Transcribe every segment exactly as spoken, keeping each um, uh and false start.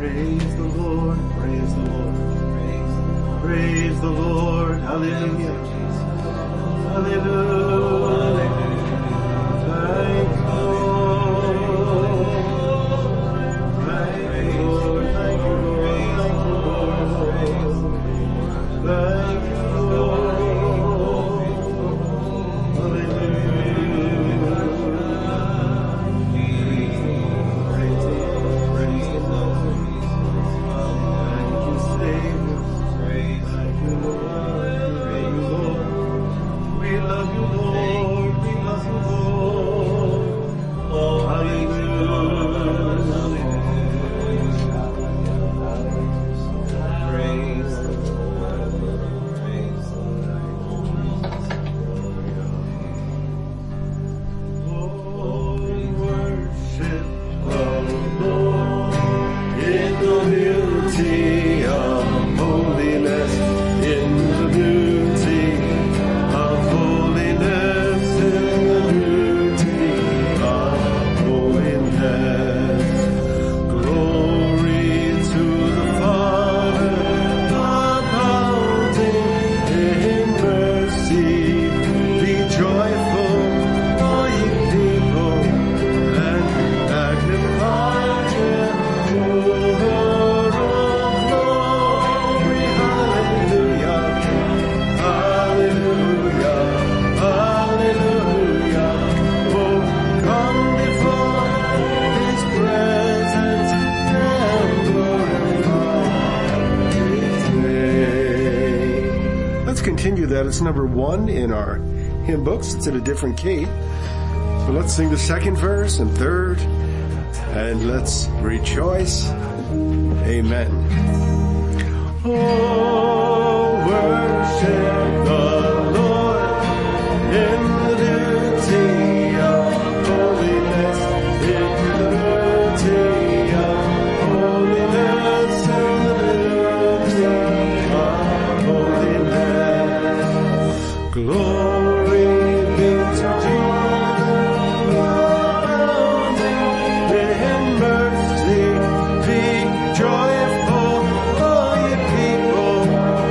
Praise the Lord, praise the Lord, praise the Lord, hallelujah, hallelujah, thank you, Lord, thank you, Lord, thank you, Lord, thank you, Lord, It's number one in our hymn books. It's in a different key. So let's sing the second verse and third, and let's rejoice. Amen. Oh, worship the Lord in the beauty of holiness, in the beauty of holiness, in the beauty of holiness. Glory be to Jesus, in mercy be joyful, all ye people,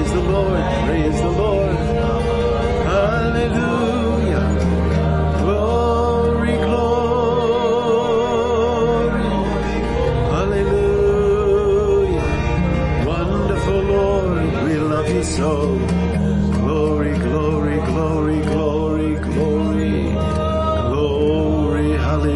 Praise the Lord. Praise the Lord. Hallelujah. Glory, glory. Hallelujah. Wonderful Lord, we love you so. Glory, glory, glory, glory, glory. Glory,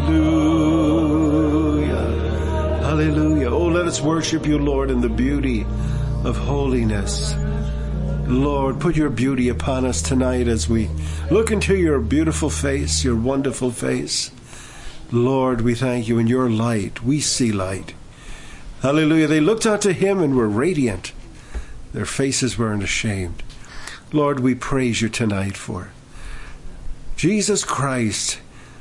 hallelujah. Hallelujah. Oh, let us worship you, Lord, in the beauty of holiness. Lord, put your beauty upon us tonight as we look into your beautiful face, your wonderful face. Lord, we thank you. In your light, we see light. Hallelujah. They looked unto him and were radiant. Their faces were unashamed. Lord, we praise you tonight for Jesus Christ.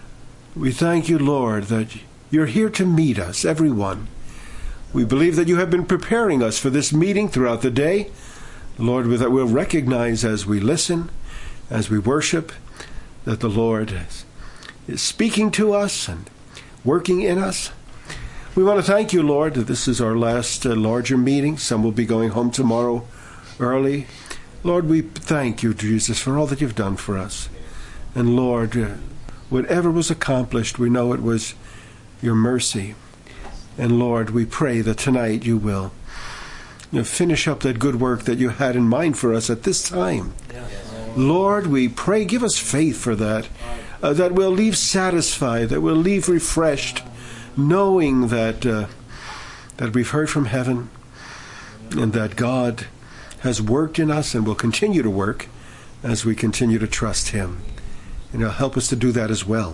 We thank you, Lord, that you're here to meet us, everyone. We believe that you have been preparing us for this meeting throughout the day. Lord, that we'll recognize as we listen, as we worship, that the Lord is speaking to us and working in us. We want to thank you, Lord, that this is our last uh, larger meeting. Some will be going home tomorrow early. Lord, we thank you, Jesus, for all that you've done for us. And Lord, uh, whatever was accomplished, we know it was your mercy. And Lord, we pray that tonight you will you know, finish up that good work that you had in mind for us at this time. Yes. Lord, we pray, give us faith for that, uh, that we'll leave satisfied, that we'll leave refreshed, knowing that uh, that we've heard from heaven and that God has worked in us and will continue to work as we continue to trust him. You know, help us to do that as well.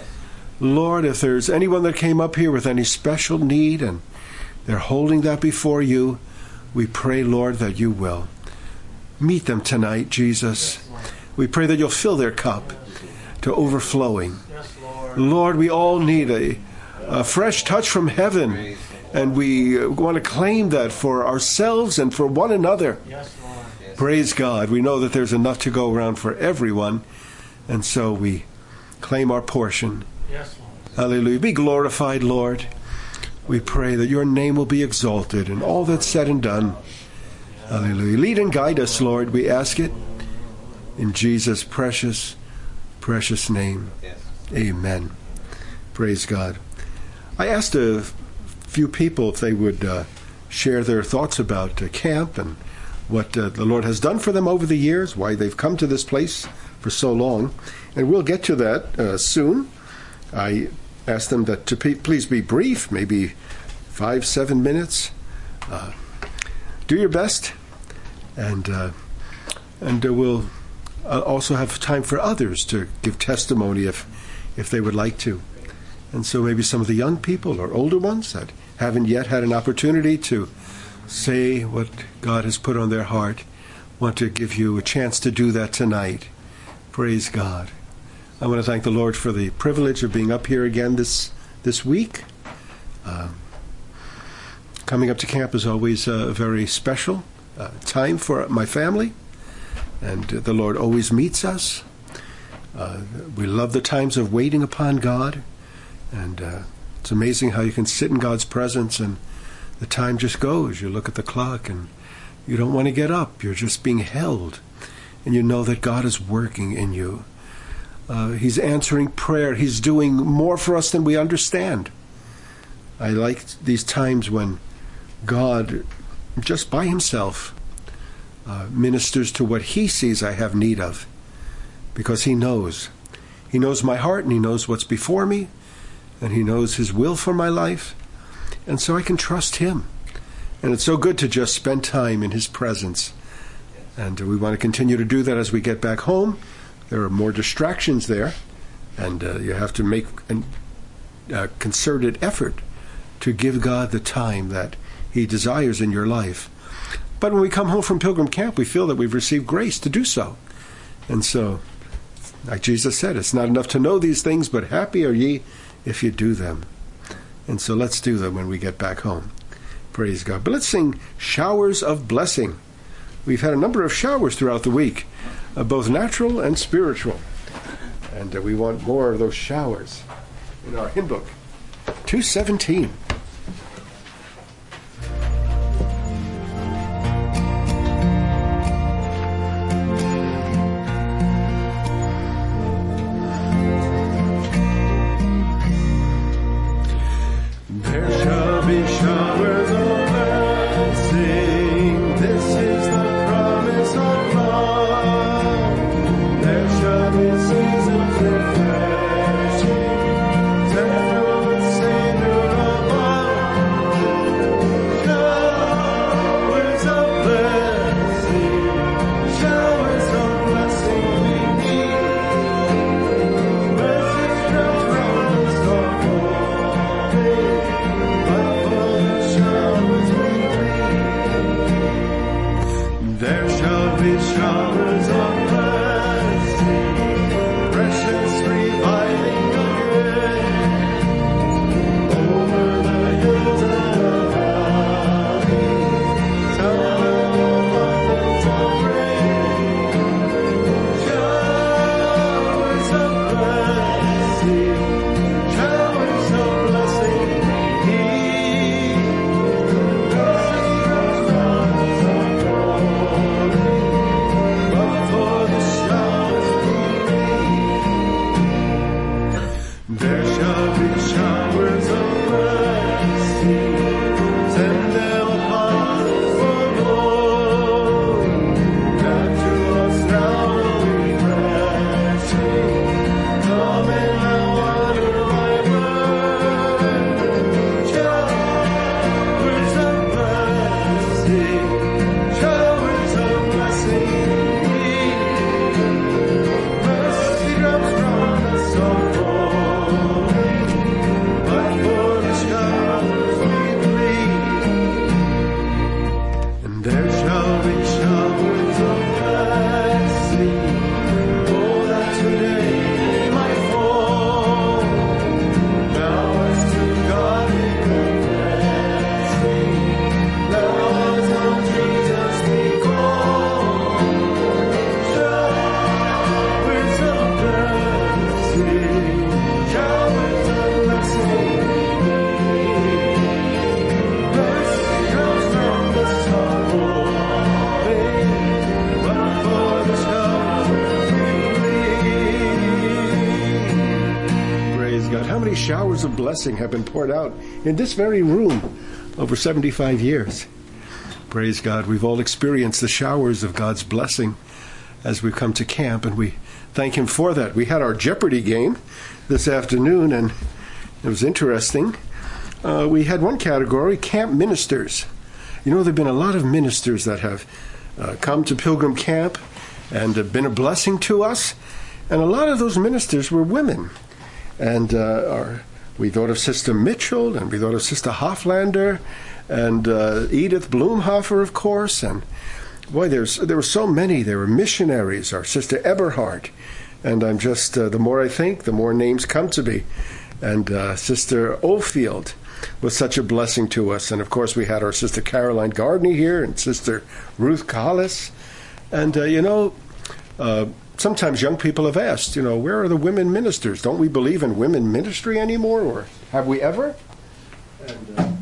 Lord, if there's anyone that came up here with any special need and they're holding that before you, we pray, Lord, that you will meet them tonight, Jesus. We pray that you'll fill their cup to overflowing. Lord, we all need a, a fresh touch from heaven, and we want to claim that for ourselves and for one another. Praise God. We know that there's enough to go around for everyone, and so we claim our portion. Yes, Lord. Hallelujah. Be glorified, Lord. We pray that your name will be exalted in all that's said and done. Hallelujah. Lead and guide us, Lord. We ask it in Jesus' precious, precious name. Amen. Praise God. I asked a few people if they would uh, share their thoughts about uh, camp and what uh, the Lord has done for them over the years, why they've come to this place for so long. And we'll get to that uh, soon. I asked them that to pe- please be brief, maybe five, seven minutes. Uh, do your best, and uh, and uh, we'll uh, also have time for others to give testimony if if they would like to. And so maybe some of the young people or older ones that haven't yet had an opportunity to say what God has put on their heart want to give you a chance to do that tonight. Praise God. I want to thank the Lord for the privilege of being up here again this this week. Uh, coming up to camp is always a very special uh, time for my family, and uh, the Lord always meets us. Uh, we love the times of waiting upon God, and uh, it's amazing how you can sit in God's presence and the time just goes. You look at the clock and you don't want to get up. You're just being held, and you know that God is working in you. Uh, he's answering prayer. He's doing more for us than we understand. I like these times when God, just by himself, uh, ministers to what he sees I have need of, because he knows. He knows my heart, and he knows what's before me, and he knows his will for my life, and so I can trust him. And it's so good to just spend time in his presence. And uh, we want to continue to do that as we get back home. There are more distractions there, and uh, you have to make a uh, concerted effort to give God the time that he desires in your life. But when we come home from Pilgrim Camp, we feel that we've received grace to do so. And so, like Jesus said, it's not enough to know these things, but happy are ye if you do them. And so let's do them when we get back home. Praise God. But let's sing Showers of Blessing. We've had a number of showers throughout the week, uh, both natural and spiritual. And uh, we want more of those showers in our hymn book, two seventeen. be showers of blessing, precious reviving again, over the hills and the valleys, down the mountains of rain, showers of blessing, showers of blessing, He there shall be showers of blessing, send them upon us, O Lord, that to us now will be refreshing. Come and now water my burden, showers of blessing, showers of blessing, mercy drops from the sun. There shall be showers of blessing, oh, that today they might fall. Now as to God we confessing, now as on Jesus we call. Showers of blessing, showers of blessing, mercy comes from the sun. God, how many showers of blessing have been poured out in this very room over seventy-five years? Praise God. We've all experienced the showers of God's blessing as we come to camp, and we thank Him for that. We had our Jeopardy game this afternoon, and it was interesting. Uh, we had one category, camp ministers. You know, there have been a lot of ministers that have uh, come to Pilgrim Camp and have been a blessing to us, and a lot of those ministers were women. And uh, our, we thought of Sister Mitchell, and we thought of Sister Hoflander, and uh, Edith Blumhofer, of course. And boy, there's there were so many. There were missionaries, our Sister Eberhardt. And I'm just, uh, the more I think, the more names come to me. And uh, Sister Oldfield was such a blessing to us. And of course, we had our Sister Caroline Gardney here, and Sister Ruth Collis. And, uh, you know, uh, sometimes young people have asked, you know, where are the women ministers? Don't we believe in women ministry anymore, or have we ever? And, uh,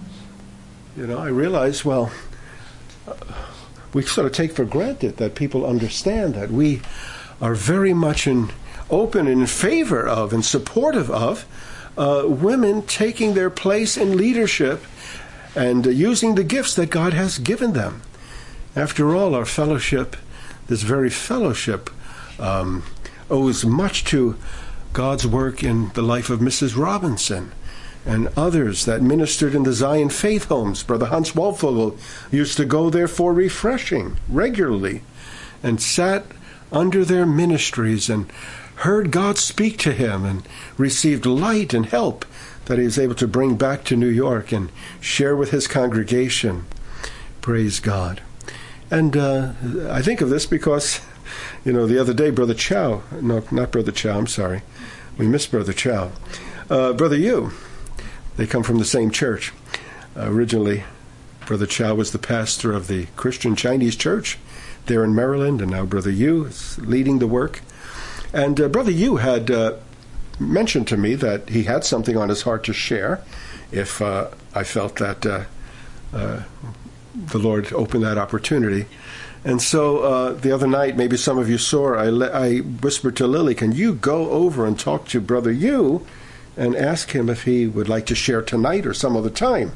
you know, I realize, well, uh, we sort of take for granted that people understand that we are very much in, open and in favor of and supportive of uh, women taking their place in leadership and uh, using the gifts that God has given them. After all, our fellowship, this very fellowship, Um, owes much to God's work in the life of Missus Robinson and others that ministered in the Zion Faith Homes. Brother Hans Waldvogel used to go there for refreshing regularly and sat under their ministries and heard God speak to him and received light and help that he was able to bring back to New York and share with his congregation. Praise God. And uh, I think of this because, you know, the other day, Brother Chow, no, not Brother Chow, I'm sorry. We missed Brother Chow. Uh, Brother Yu, they come from the same church. Uh, originally, Brother Chow was the pastor of the Christian Chinese church there in Maryland, and now Brother Yu is leading the work. And uh, Brother Yu had uh, mentioned to me that he had something on his heart to share if uh, I felt that uh, uh, the Lord opened that opportunity. And so uh, the other night, maybe some of you saw, I, le- I whispered to Lily, can you go over and talk to Brother Yu and ask him if he would like to share tonight or some other time?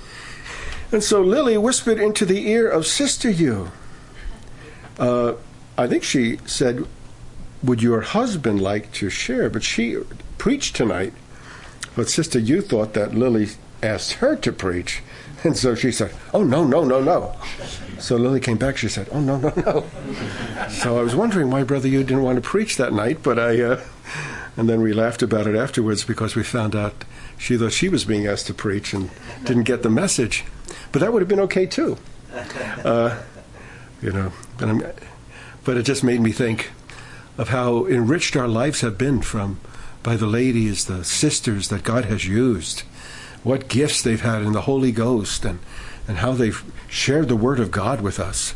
And so Lily whispered into the ear of Sister Yu. Uh, I think she said, would your husband like to share? But she preached tonight. But Sister Yu thought that Lily asked her to preach. And so she said, oh, no, no, no, no. So Lily came back. She said, oh, no, no, no. So I was wondering why Brother Yu didn't want to preach that night. But I, uh, and then we laughed about it afterwards because we found out she thought she was being asked to preach and didn't get the message. But that would have been okay, too. Uh, you know, but I'm, but it just made me think of how enriched our lives have been from by the ladies, the sisters that God has used, what gifts they've had in the Holy Ghost, and, and how they've shared the Word of God with us.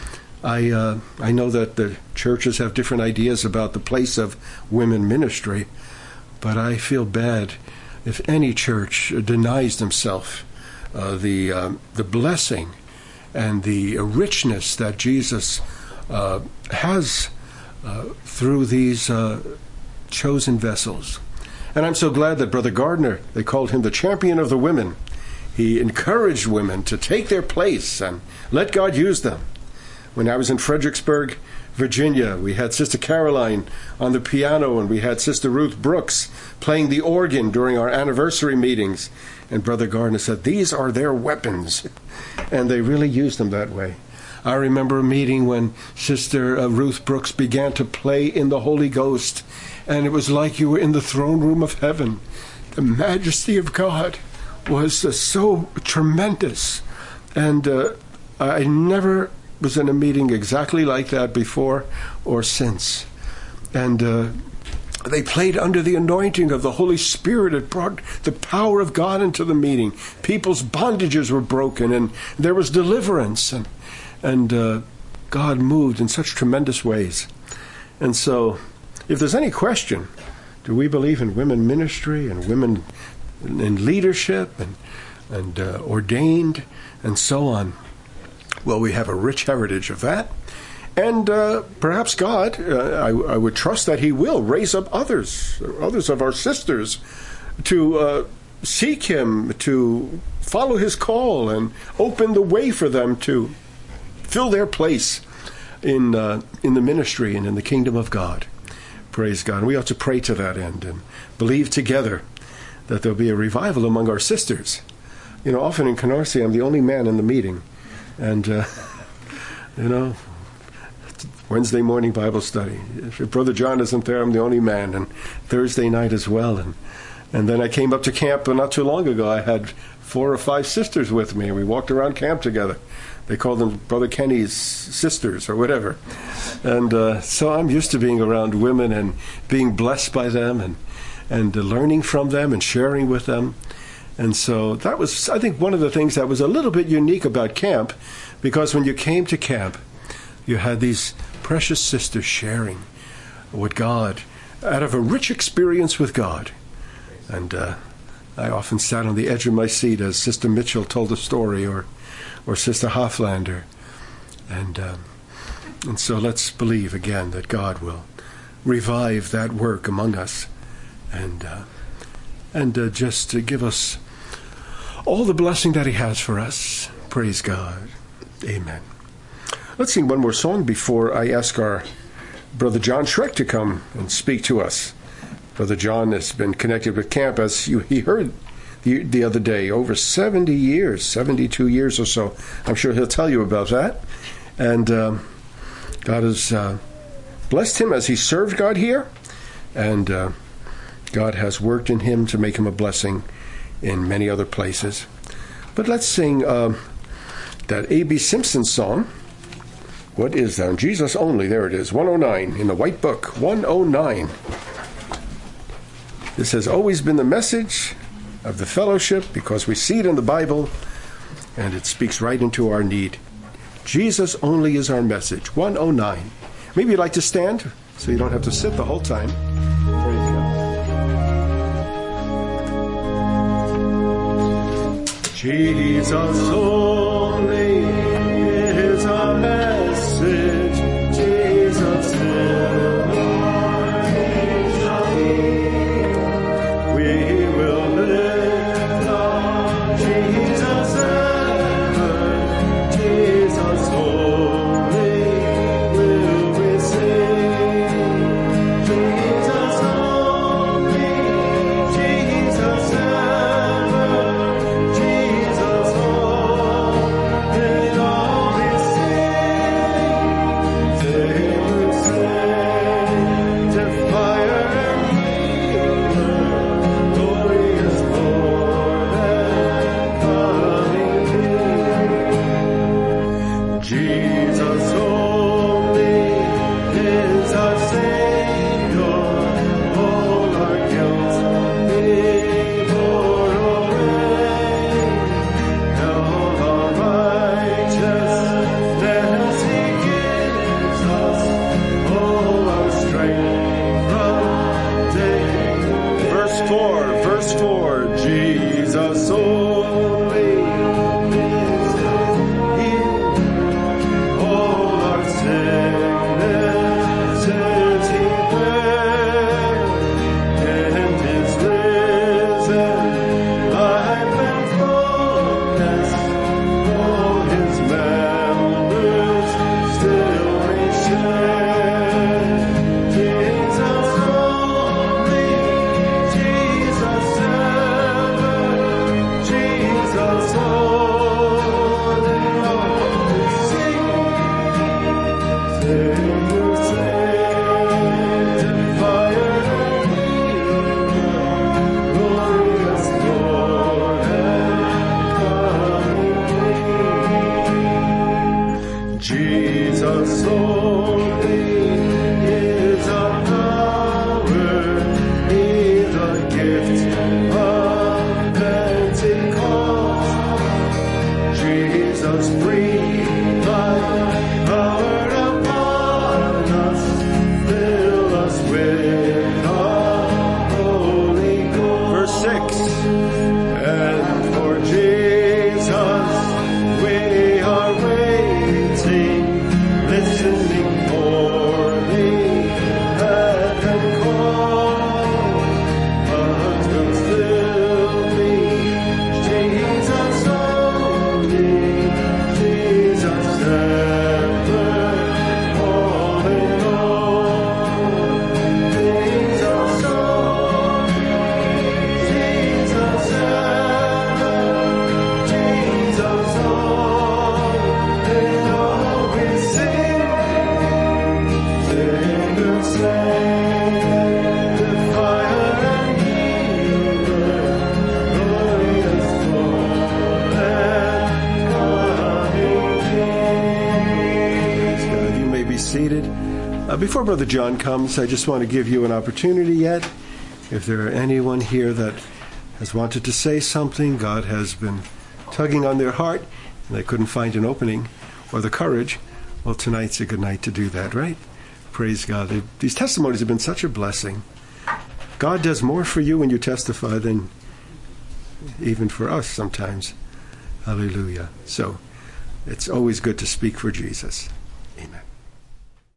I uh, I know that the churches have different ideas about the place of women ministry, but I feel bad if any church denies themselves uh, the um, the blessing and the richness that Jesus uh, has uh, through these uh, chosen vessels. And I'm so glad that Brother Gardner, they called him the champion of the women. He encouraged women to take their place and let God use them. When I was in Fredericksburg, Virginia, we had Sister Caroline on the piano, and we had Sister Ruth Brooks playing the organ during our anniversary meetings. And Brother Gardner said, these are their weapons. And they really used them that way. I remember a meeting when Sister uh, Ruth Brooks began to play in the Holy Ghost, and it was like you were in the throne room of heaven. The majesty of God was uh, so tremendous. And uh, I never was in a meeting exactly like that before or since. And uh, they played under the anointing of the Holy Spirit. It brought the power of God into the meeting. People's bondages were broken, and there was deliverance. And, and uh, God moved in such tremendous ways. And so, if there's any question, do we believe in women ministry and women in leadership and, and uh, ordained and so on? Well, we have a rich heritage of that. And uh, perhaps God, uh, I, I would trust that he will raise up others, others of our sisters, to uh, seek him, to follow his call, and open the way for them to fill their place in uh, in the ministry and in the kingdom of God. Praise God. And we ought to pray to that end and believe together that there'll be a revival among our sisters. You know, often in Canarsie, I'm the only man in the meeting. And, uh, you know, Wednesday morning Bible study. If Brother John isn't there, I'm the only man. And Thursday night as well. And and then I came up to camp not too long ago. I had four or five sisters with me, and we walked around camp together. They called them Brother Kenny's sisters or whatever. And uh, so I'm used to being around women and being blessed by them and, and uh, learning from them and sharing with them. And so that was, I think, one of the things that was a little bit unique about camp, because when you came to camp, you had these precious sisters sharing with God out of a rich experience with God. And uh, I often sat on the edge of my seat as Sister Mitchell told a story, or or Sister Hoflander. And, um, and so let's believe again that God will revive that work among us and, uh, and uh, just to give us all the blessing that he has for us. Praise God. Amen. Let's sing one more song before I ask our Brother John Schreck to come and speak to us. Brother John has been connected with camp, as you, he heard the, the other day, over seventy years, seventy-two years or so. I'm sure he'll tell you about that. And um, God has uh, blessed him as he served God here, and uh, God has worked in him to make him a blessing in many other places. But let's sing uh, that A B Simpson song. What is that? Jesus Only. There it is, one oh nine in the White Book, one oh nine. This has always been the message of the fellowship, because we see it in the Bible, and it speaks right into our need. Jesus only is our message. one oh nine. Maybe you'd like to stand so you don't have to sit the whole time. Praise God. Jesus only is our message. Jesus only. Jesus only. Uh, before Brother John comes, I just want to give you an opportunity yet. If there are anyone here that has wanted to say something, God has been tugging on their heart, and they couldn't find an opening or the courage, well, tonight's a good night to do that, right? Praise God. They, these testimonies have been such a blessing. God does more for you when you testify than even for us sometimes. Hallelujah. So it's always good to speak for Jesus.